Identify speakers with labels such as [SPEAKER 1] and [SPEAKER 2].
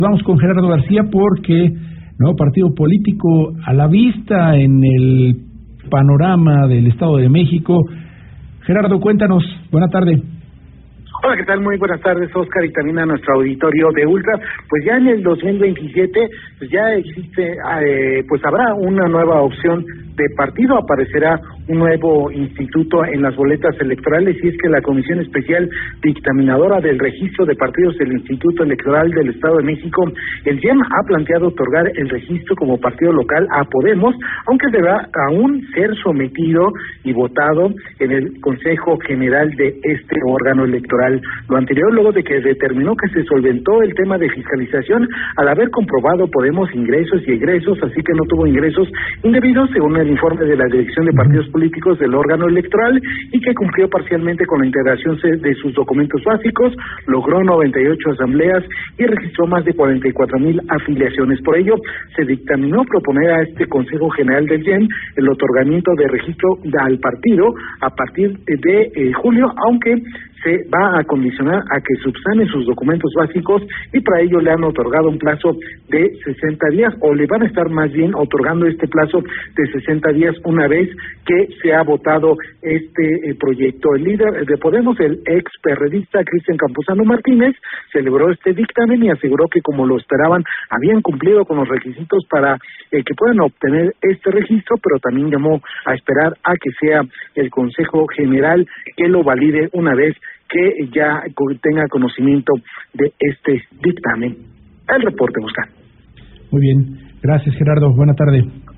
[SPEAKER 1] Vamos con Gerardo García porque nuevo partido político a la vista en el panorama del Estado de México. Gerardo, cuéntanos. Buena tarde.
[SPEAKER 2] Hola, ¿qué tal? Muy buenas tardes, Oscar, y también a nuestro auditorio de Ultra. Pues ya en el 2027, pues ya existe, pues habrá una nueva opción de partido, aparecerá un nuevo instituto en las boletas electorales, y es que la Comisión Especial Dictaminadora del Registro de Partidos del Instituto Electoral del Estado de México, el IEM, ha planteado otorgar el registro como partido local a Podemos, aunque deberá aún ser sometido y votado en el Consejo General de este órgano electoral. Lo anterior luego de que determinó que se solventó el tema de fiscalización al haber comprobado Podemos ingresos y egresos, así que no tuvo ingresos indebidos según el informe de la Dirección de Partidos Políticos del órgano electoral, y que cumplió parcialmente con la integración de sus documentos básicos, logró 98 asambleas y registró más de 44,000 afiliaciones. Por ello, se dictaminó proponer a este Consejo General del IEM el otorgamiento de registro al partido a partir de julio, aunque se va a condicionar a que subsane sus documentos básicos, y para ello le han otorgado un plazo de 60 días, o le van a estar más bien otorgando este plazo de 60 días una vez que se ha votado este proyecto. El líder de Podemos, el ex perredista Cristian Campuzano Martínez, celebró este dictamen y aseguró que, como lo esperaban, habían cumplido con los requisitos para que puedan obtener este registro, pero también llamó a esperar a que sea el Consejo General que lo valide una vez que ya tenga conocimiento de este dictamen. El reporte, Oscar.
[SPEAKER 1] Muy bien. Gracias, Gerardo. Buena tarde.